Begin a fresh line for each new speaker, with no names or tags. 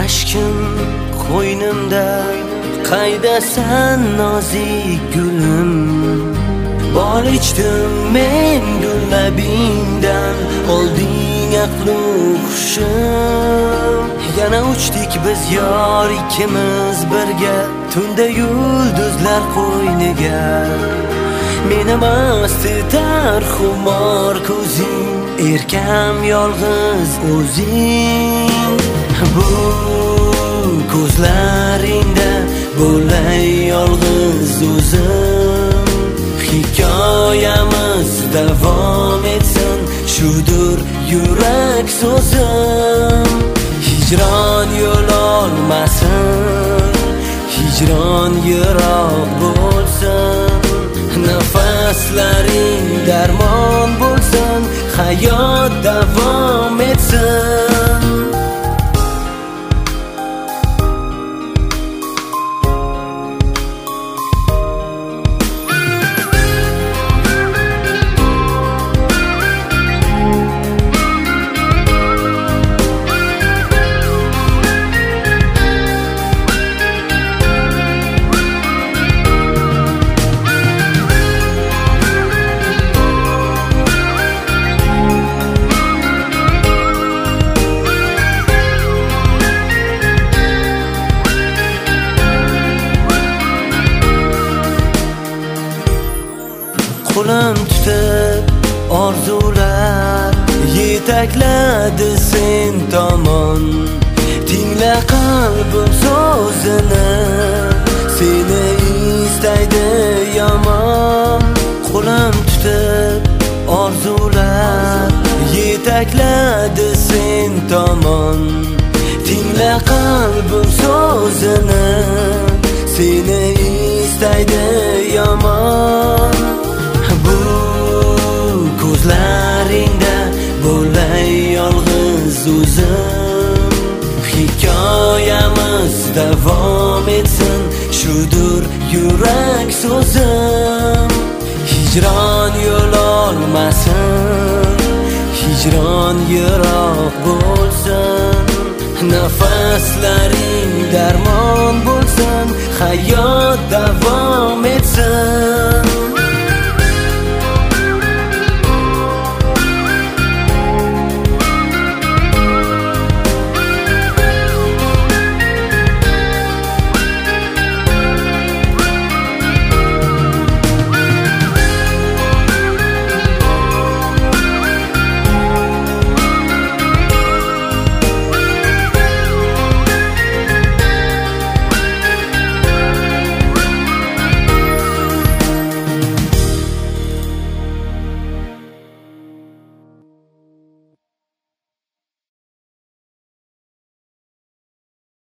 Ashkim qo'ynimda qaydasan nozik gulim, bol ichdim men gul labingdan, olding aqlu hushim. Yana uchdik biz yor ikkimiz birga, tunda yulduzlar qo'yniga. Meni mast etar xumor ko'zing, erkam yolg'iz o'zing. Bu ko'zlaringda bo'lay yolg'iz o'zim. Hikoyamiz davom etsin, shudur yurak so'zim. Hijron yo'l olmasin, hijron yiroq bo'lsin. Nafaslaring darmon bo'lsin, hayot davom etsin. Qo'lim tutib orzular yetakladi sen tomon. Tingla qalbim so'zini, seni istaydi yomon. Qo'lim tutib orzular yetakladi sen tomon. Tingla qalbim so'zini, seni istaydi yomon. Bu ko'zlaringda bo'lay yolg'iz o'zim. Hikoyamiz davom etsin, shudur yurak so'zim. Hijron yo'l olmasin, hijron yiroq bo'lsin. Nafaslaring darmon bo'lsin, hayot davom etsin.